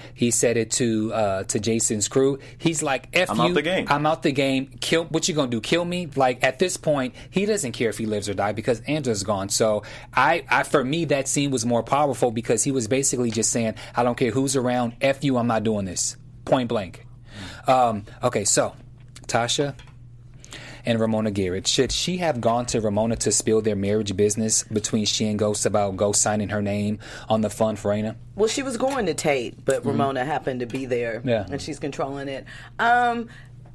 Jason's crew. He's like, "F I'm you, out the game. I'm out the game. Kill. What you gonna do? Kill me?" Like at this point, he doesn't care if he lives or die because Angela's gone. So for me, that scene was more powerful because he was basically just saying, "I don't care who's around. F you. I'm not doing this." Point blank. Okay, so Tasha and Ramona Garrett. Should she have gone to Ramona to spill their marriage business between she and Ghost about Ghost signing her name on the fund for Raina? Well, she was going to Tate, but Ramona happened to be there, and she's controlling it. I'm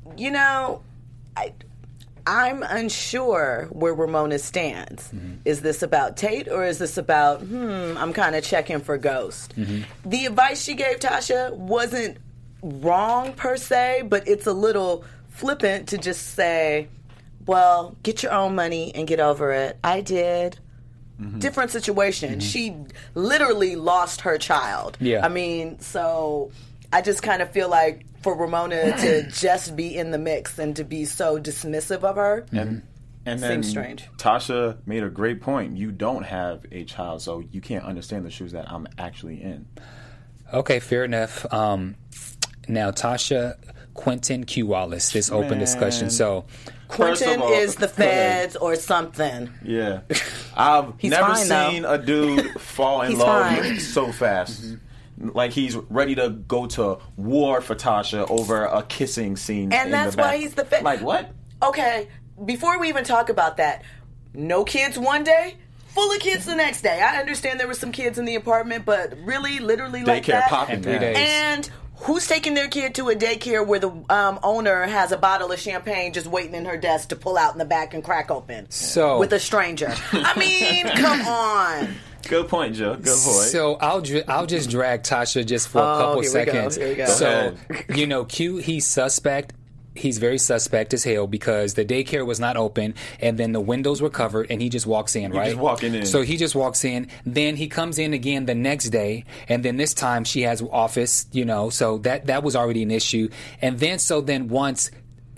unsure where Ramona stands. Is this about Tate, or is this about, I'm kind of checking for Ghost? The advice she gave Tasha wasn't wrong per se, but it's a little flippant to just say, well, get your own money and get over it. I did. Different situation. She literally lost her child. Yeah. I mean, so I just kind of feel like for Ramona to just be in the mix and to be so dismissive of her and then seems strange. Tasha made a great point. You don't have a child, so you can't understand the shoes that I'm actually in. Okay, fair enough. Now, Tasha, Quentin Q. Wallace, this open discussion. So, Quentin is the feds or something. Yeah. I've never fine, seen a dude fall in He's love fine. so fast. Like he's ready to go to war for Tasha over a kissing scene. And that's why he's the fed. Like what? Okay, before we even talk about that, no kids one day, full of kids the next day. I understand there were some kids in the apartment, but really, literally like Daycare that. popping in 3 days. And who's taking their kid to a daycare where the owner has a bottle of champagne just waiting in her desk to pull out in the back and crack open with a stranger? I mean, come on. Good point, Joe. Good point. So I'll just drag Tasha just for a couple seconds. Here we go. So Q, he's suspect. He's very suspect as hell because the daycare was not open and then the windows were covered and he just walks in, right? Just walking in. So he just walks in. Then he comes in again the next day and then this time she has office, so that was already an issue. And then once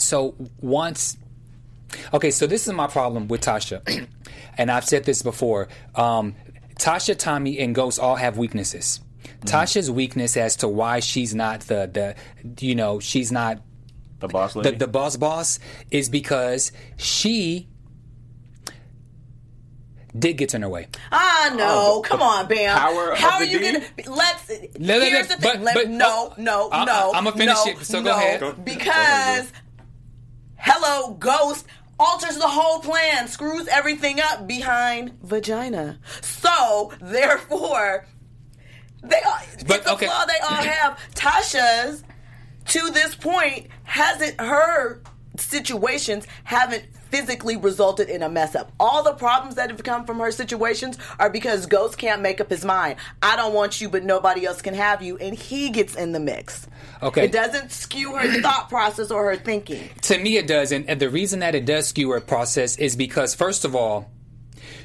okay, so this is my problem with Tasha. And I've said this before. Tasha, Tommy, and Ghost all have weaknesses. Tasha's weakness as to why she's not she's not the boss lady? The boss is because she did get in her way. No. Come on, Bam. Power How of are the you D? going to... Here's the thing. No. I'm going to finish it, so go ahead. Because, hello, Ghost alters the whole plan, screws everything up behind vagina. So, therefore, it's a flaw they all have. Tasha's, to this point, her situations haven't physically resulted in a mess up. All the problems that have come from her situations are because Ghost can't make up his mind. I don't want you, but nobody else can have you, and he gets in the mix. Okay. It doesn't skew her thought process or her thinking. To me, it does, and the reason that it does skew her process is because, first of all,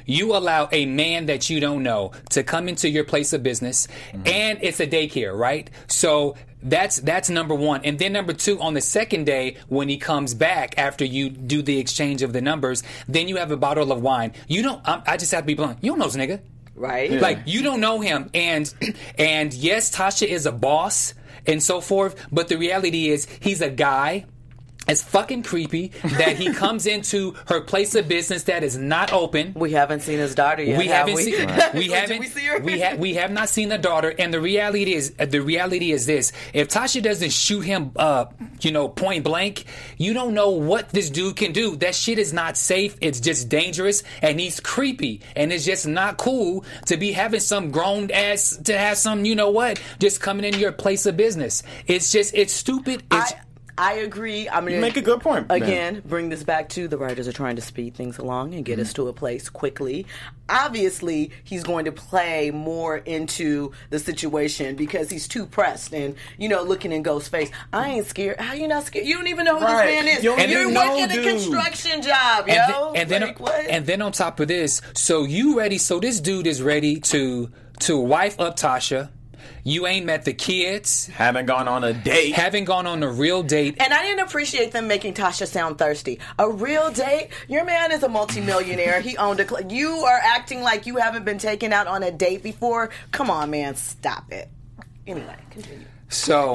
You allow a man that you don't know to come into your place of business, and it's a daycare, right? So that's number one. And then number two, on the second day, when he comes back after you do the exchange of the numbers, then you have a bottle of wine. You don't. I just have to be blunt. You don't know this nigga. Right. Yeah. Like, you don't know him. And yes, Tasha is a boss and so forth, but the reality is he's a guy. It's fucking creepy that he comes into her place of business that is not open. We haven't seen his daughter yet. We haven't seen. We Did haven't. we see her? We have not seen the daughter. And the reality is this: if Tasha doesn't shoot him, point blank, you don't know what this dude can do. That shit is not safe. It's just dangerous, and he's creepy, and it's just not cool to be having some grown ass to have some, just coming in your place of business. It's stupid. I agree. I mean, You make a good point. Again, bring this back to the writers are trying to speed things along and get us to a place quickly. Obviously, he's going to play more into the situation because he's too pressed and, looking in Ghost's face. I ain't scared. How you not scared? You don't even know who this man is. You're working a construction job, yo. And then on top of this, so this dude is ready to wife up Tasha. You ain't met the kids. Haven't gone on a date. Haven't gone on a real date. And I didn't appreciate them making Tasha sound thirsty. A real date? Your man is a multimillionaire. He owned a... You are acting like you haven't been taken out on a date before? Come on, man. Stop it. Anyway, continue. So,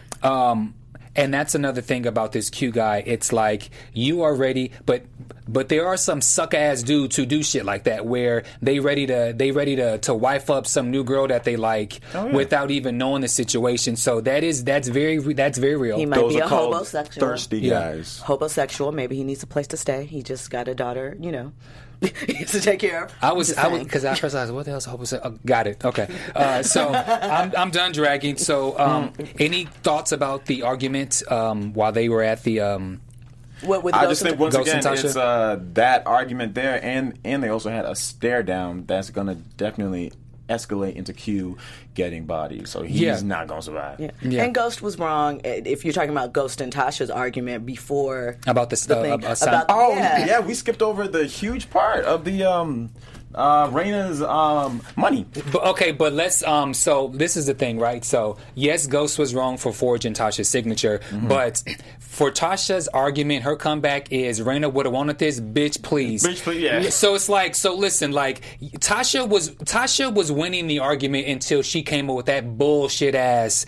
and that's another thing about this Q guy. It's like, you are ready, but there are some suck ass dudes who do shit like that, where they ready to wife up some new girl that they like without even knowing the situation. So that's very real. He might be a homosexual. Thirsty guys. Homosexual. Maybe he needs a place to stay. He just got a daughter. He needs to take care of. I was because at first I was, what the hell's homosexual? Got it. Okay. So I'm done dragging. So any thoughts about the argument while they were at the? I just think once again it's that argument there, and they also had a stare down that's gonna definitely escalate into Q getting bodies, so he's not gonna survive. Yeah. And Ghost was wrong if you're talking about Ghost and Tasha's argument before about the thing. We skipped over the huge part of the Raina's money. But let's so this is the thing, right? So yes, Ghost was wrong for forging Tasha's signature, but for Tasha's argument, her comeback is Raina would have wanted this, bitch please. Yeah. So it's like, so listen, like Tasha was winning the argument until she came up with that bullshit ass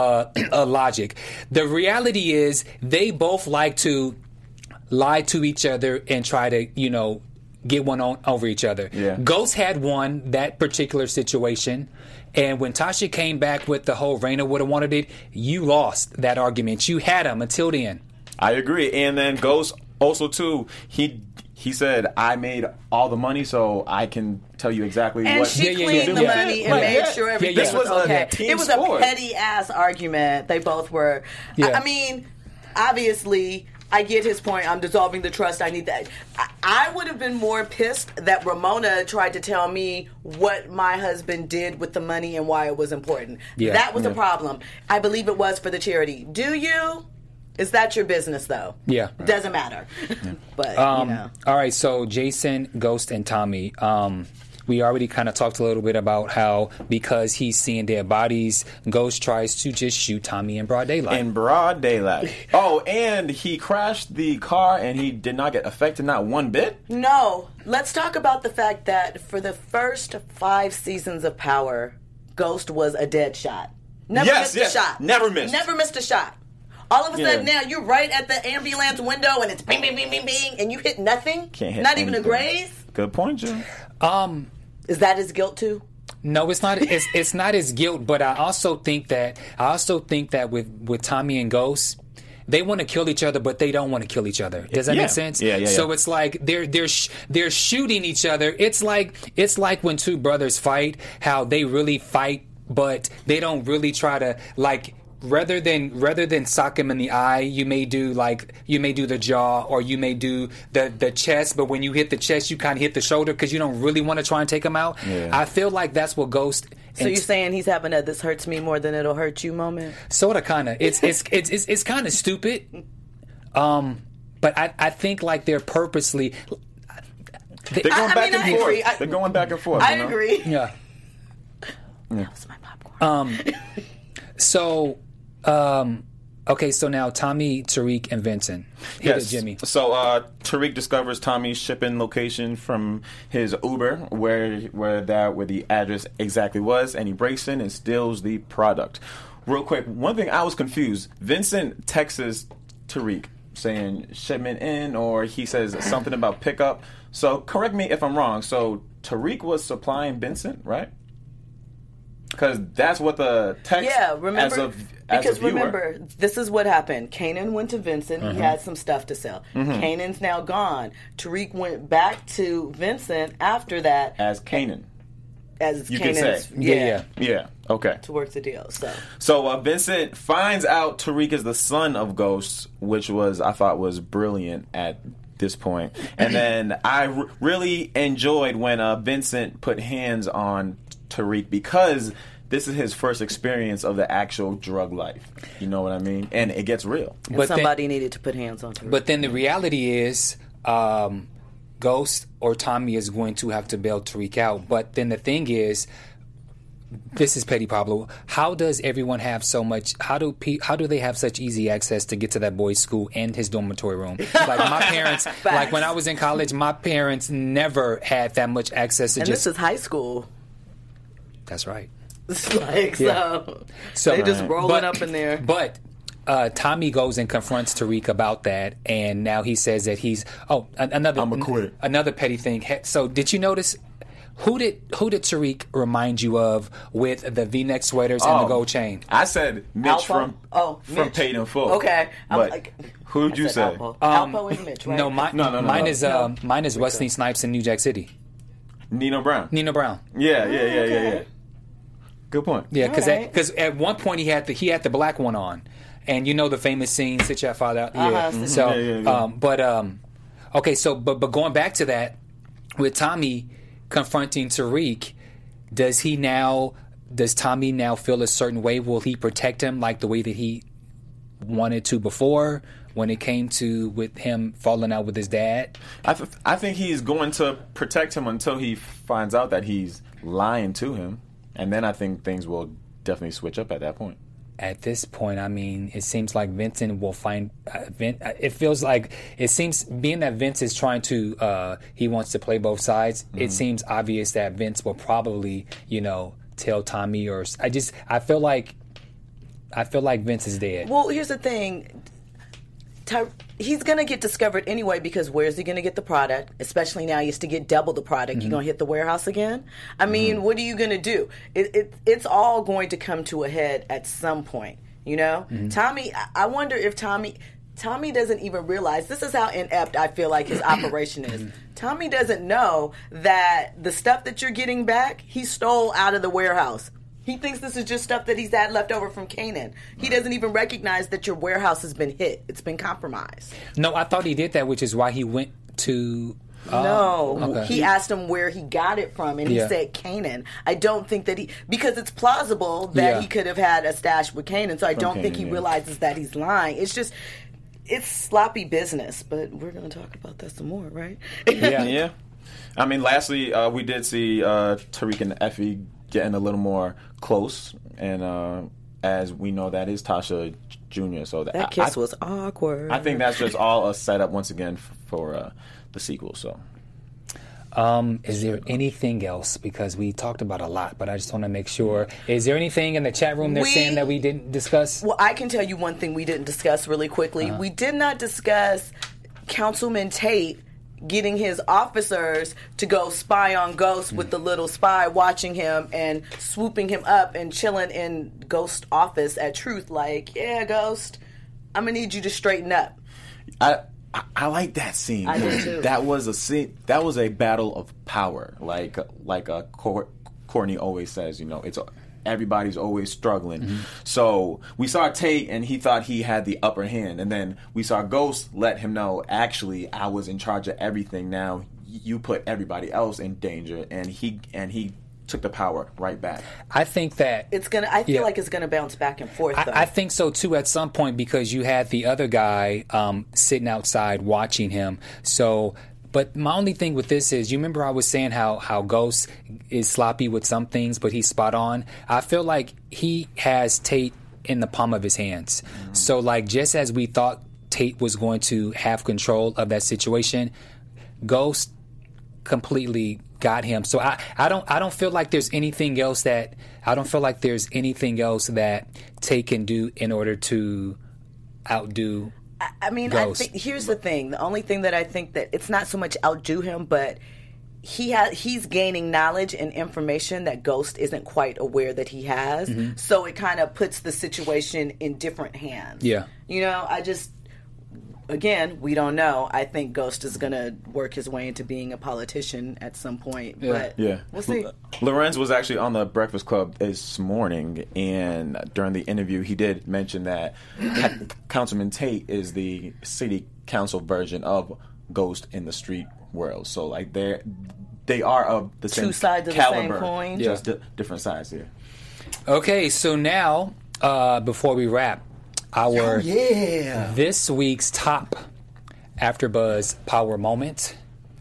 logic. The reality is they both like to lie to each other and try to, get one over each other. Yeah. Ghost had won that particular situation, and when Tasha came back with the whole Raina would have wanted it, you lost that argument. You had him until the end. I agree. And then Ghost also too, he said, I made all the money, so I can tell you exactly and what. And she cleaned the money and made sure everything this was okay. A team it was sport. A petty ass argument. They both were. Yeah. I mean, obviously, I get his point. I'm dissolving the trust. I need that. I would have been more pissed that Ramona tried to tell me what my husband did with the money and why it was important. Yeah. That was a problem. I believe it was for the charity. Do you? Is that your business, though? Yeah. Doesn't matter. But, All right, so Jason, Ghost, and Tommy. We already kind of talked a little bit about how because he's seeing dead bodies, Ghost tries to just shoot Tommy in broad daylight. In broad daylight. Oh, and he crashed the car and he did not get affected, not one bit? No. Let's talk about the fact that for the first 5 seasons of Power, Ghost was a dead shot. Never missed a shot. Never missed. Never missed a shot. All of a sudden now you're right at the ambulance window and it's bing, bing, bing, bing, bing, and you hit nothing? Can't hit Not anything. even a graze? Good point, Jim. Is that his guilt too? No, it's not. It's not his guilt, but I also think that with Tommy and Ghost, they want to kill each other, but they don't want to kill each other. Does that make sense? Yeah. So it's like they're shooting each other. It's like when two brothers fight, how they really fight, but they don't really try to like. Rather than sock him in the eye, you may do the jaw or you may do the chest, but when you hit the chest, you kind of hit the shoulder because you don't really want to try and take him out. Yeah. I feel like that's what Ghost. So you're saying he's having a "this hurts me more than it'll hurt you" moment? Sort of, kind of. It's kind of stupid, but I think like they're purposely. They're going back and I forth. agree. They're going back and forth. I you know? agree. Yeah. That was my popcorn. So, okay, so now Tommy, Tariq, and Vincent. Hit it, Jimmy. So Tariq discovers Tommy's shipping location from his Uber, where the address exactly was, and he breaks in and steals the product. Real quick, one thing I was confused. Vincent texts Tariq saying shipment in, or he says something about pickup. So correct me if I'm wrong. So Tariq was supplying Vincent, right? Because that's what the text. Yeah, remember. Because a viewer. remember, this is what happened. Kanan went to Vincent. He had some stuff to sell. Kanan's now gone. Tariq went back to Vincent after that. As Kanan. As You Kanan's, can say. Yeah. Okay. to work the deal. So Vincent finds out Tariq is the son of Ghost, which I thought was brilliant at this point. And then I really enjoyed when Vincent put hands on Tariq, because this is his first experience of the actual drug life. You know what I mean? And it gets real. But somebody needed to put hands on Tariq. But then the reality is, Ghost or Tommy is going to have to bail Tariq out. But then the thing is, this is Petty Pablo. How does everyone have so much? How do they have such easy access to get to that boy's school and his dormitory room? Like my parents, like when I was in college, my parents never had that much access to. And just this is high school. That's right. Like Yeah. So they just rolling up in there. But Tommy goes and confronts Tariq about that, and now he says that he's another. I'ma quit. Another petty thing. So did you notice? Who did Tariq remind you of with the V-neck sweaters and the gold chain? I said Mitch from Mitch. Paid in Full. Okay, But who did you say? Alpo and Mitch, right? No, mine is Wesley Snipes in New Jack City. Nino Brown. Yeah. Good point. Yeah, because at one point he had the black one on, and you know the famous scene, "Sit your father out." Yeah. So, okay. So, but going back to that, with Tommy confronting Tariq, does Tommy now feel a certain way? Will he protect him like the way that he wanted to before, when it came to with him falling out with his dad? I think he's going to protect him until he finds out that he's lying to him. And then I think things will definitely switch up at that point. At this point, I mean, it seems like Vincent will find. It seems being that Vince is trying to, he wants to play both sides. Mm-hmm. It seems obvious that Vince will probably, tell Tommy, or I feel like Vince is dead. Well, here's the thing. He's going to get discovered anyway, because where's he going to get the product? Especially now he has to get double the product. You're going to hit the warehouse again? I mean, what are you going to do? It's all going to come to a head at some point, Tommy, I wonder if Tommy doesn't even realize, this is how inept I feel like his operation is. Tommy doesn't know that the stuff that you're getting back, he stole out of the warehouse. He thinks this is just stuff that he's had left over from Kanan. He doesn't even recognize that your warehouse has been hit. It's been compromised. No, I thought he did that, which is why he went to... No. Okay. He asked him where he got it from, and he said Kanan. I don't think that because it's plausible that he could have had a stash with Kanan, so I don't think he realizes that he's lying. It's just... It's sloppy business, but we're going to talk about that some more, right? Yeah. I mean, lastly, we did see Tariq and Effie getting a little more close, and as we know, that is Tasha Jr. So that kiss was awkward. I think that's just all a setup once again for the sequel. So, is there anything else? Because we talked about a lot, but I just want to make sure. Is there anything in the chat room they're saying that we didn't discuss? Well, I can tell you one thing we didn't discuss really quickly. We did not discuss Councilman Tate getting his officers to go spy on Ghost with the little spy watching him and swooping him up and chilling in Ghost office at Truth like, yeah, Ghost, I'm going to need you to straighten up. I like that scene. I do too. That was a scene. That was a battle of power. Like Courtney always says, it's everybody's always struggling. Mm-hmm. So we saw Tate, and he thought he had the upper hand, and then we saw Ghost let him know, actually, I was in charge of everything. Now you put everybody else in danger, and he took the power right back. I think that I feel like it's gonna bounce back and forth. I think so too at some point, because you had the other guy sitting outside watching him. So But my only thing with this is, you remember I was saying how Ghost is sloppy with some things, but he's spot on. I feel like he has Tate in the palm of his hands. So, like, just as we thought Tate was going to have control of that situation, Ghost completely got him. So I don't feel like there's anything else that Tate can do in order to outdo. I mean, Ghost. I think here's the thing. The only thing that I think that it's not so much outdo him, but he's gaining knowledge and information that Ghost isn't quite aware that he has. Mm-hmm. So it kind of puts the situation in different hands. Yeah. You know, again, we don't know. I think Ghost is going to work his way into being a politician at some point. But we'll see. Lorenz was actually on the Breakfast Club this morning, and during the interview, he did mention that Councilman Tate is the city council version of Ghost in the street world. So, like, they are of the same two sides of caliber, the same coin. just different sides here. Okay, so now, before we wrap, this week's top AfterBuzz Power Moment.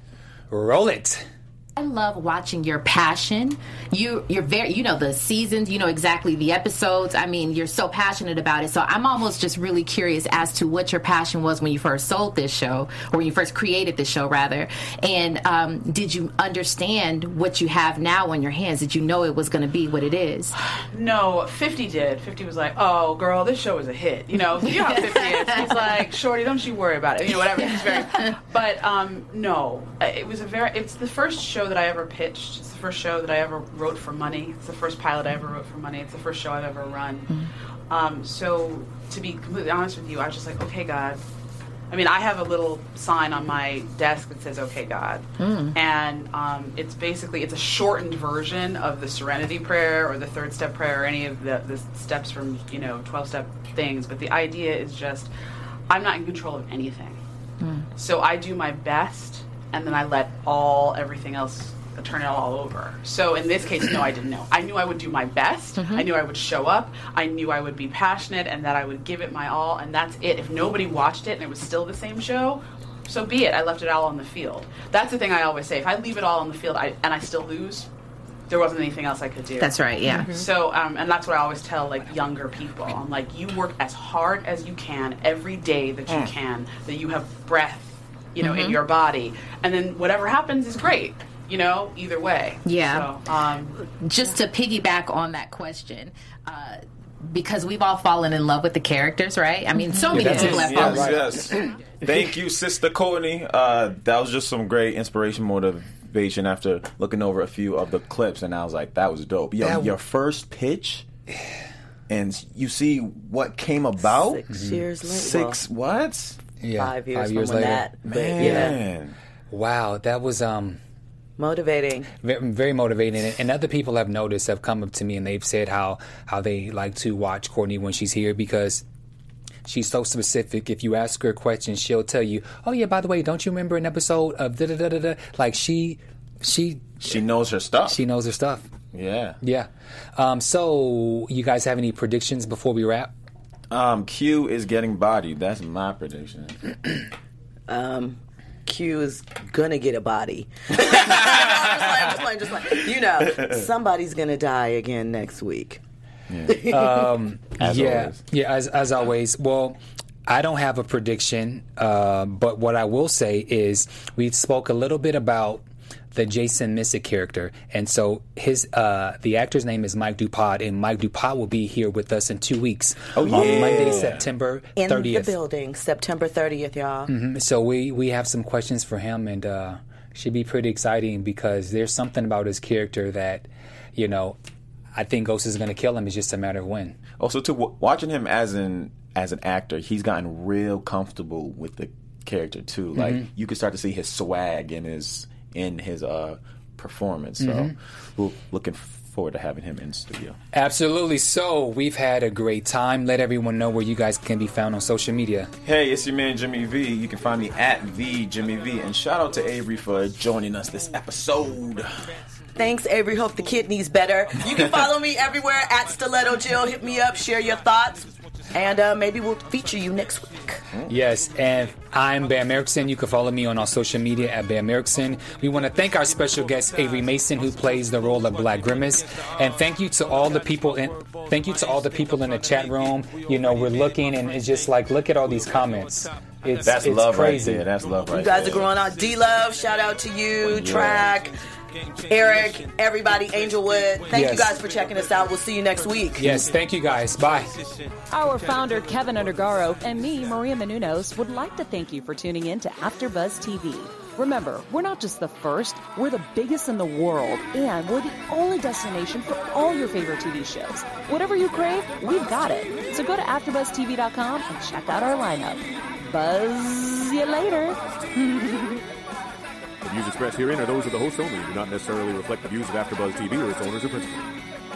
Roll it. I love watching your passion. You're very, the seasons, exactly the episodes. I mean, you're so passionate about it. So I'm almost just really curious as to what your passion was when you first sold this show, or when you first created this show, rather. And did you understand what you have now on your hands? Did you know it was going to be what it is? No, 50 did. 50 was like, oh, girl, this show is a hit. You know how 50 is. He's like, shorty, don't you worry about it. Whatever. He's very, but no, it's the first show that I ever pitched. It's the first show that I ever wrote for money. It's the first pilot I ever wrote for money. It's the first show I've ever run. So to be completely honest with you, I was just like, okay, God. I mean, I have a little sign on my desk that says, okay, God. And it's a shortened version of the Serenity Prayer or the Third Step Prayer or any of the steps from, 12-step things. But the idea is just, I'm not in control of anything. So I do my best, and then I let everything else turn it all over. So in this case, no, I didn't know. I knew I would do my best. I knew I would show up. I knew I would be passionate and that I would give it my all, and that's it. If nobody watched it and it was still the same show, so be it. I left it all on the field. That's the thing I always say. If I leave it all on the field and I still lose, there wasn't anything else I could do. That's right, yeah. So, and that's what I always tell, younger people. I'm like, you work as hard as you can every day that you can, that you have breath, in your body. And then whatever happens is great, either way. Yeah. So, just to piggyback on that question, because we've all fallen in love with the characters, right? I mean, so many people have fallen in love. Yes. Thank you, Sister Courtney. That was just some great inspiration, motivation after looking over a few of the clips, and I was like, that was dope. Your first pitch, and you see what came about. 6 years later. What? Yeah, 5 years, 5 years from later. that. Man. Wow, that was motivating. very, very motivating. And other people have come up to me and they've said how they like to watch Courtney when she's here, because she's so specific. If you ask her questions, she'll tell you, oh yeah, by the way, don't you remember an episode of da-da-da-da-da? Like she knows her stuff. She knows her stuff. Yeah. Yeah. So you guys have any predictions before we wrap? Q is getting bodied. That's my prediction. Q is gonna get a body. just like, somebody's gonna die again next week. As always. Well, I don't have a prediction, but what I will say is we spoke a little bit about the Jason Missick character, and so the actor's name is Mike Dupont, and Mike Dupont will be here with us in 2 weeks on Monday, September 30th. In the building, September 30th, y'all. So we have some questions for him, and should be pretty exciting because there's something about his character that, I think Ghost is going to kill him. It's just a matter of when. Also, watching him as an actor, he's gotten real comfortable with the character too. Like you can start to see his swag in his performance. So we're looking forward to having him in the studio. Absolutely. So we've had a great time. Let everyone know where you guys can be found on social media. Hey, it's your man Jimmy V. You can find me at @VJimmyV. And shout out to Avery for joining us this episode. Thanks, Avery. Hope the kidney's better. You can follow me everywhere at Stiletto Jill. Hit me up, share your thoughts, and maybe we'll feature you next week. Yes, and I'm Bam Erickson. You can follow me on all social media at Bam Erickson. We want to thank our special guest Avery Mason, who plays the role of Black Grimace, and thank you to all the people in the chat room. You know, we're looking, and it's just like, look at all these comments. That's love crazy. Right there. That's love right there. You guys are growing on. D-Love, shout out to you. Track, Eric, everybody, Angelwood. Thank you guys for checking us out. We'll see you next week. Yes, thank you guys. Bye. Our founder, Kevin Undergaro, and me, Maria Menounos, would like to thank you for tuning in to AfterBuzz TV. Remember, we're not just the first, we're the biggest in the world, and we're the only destination for all your favorite TV shows. Whatever you crave, we've got it. So go to AfterBuzzTV.com and check out our lineup. Buzz you later. The views expressed herein are those of the host only and do not necessarily reflect the views of AfterBuzz TV or its owners or principals.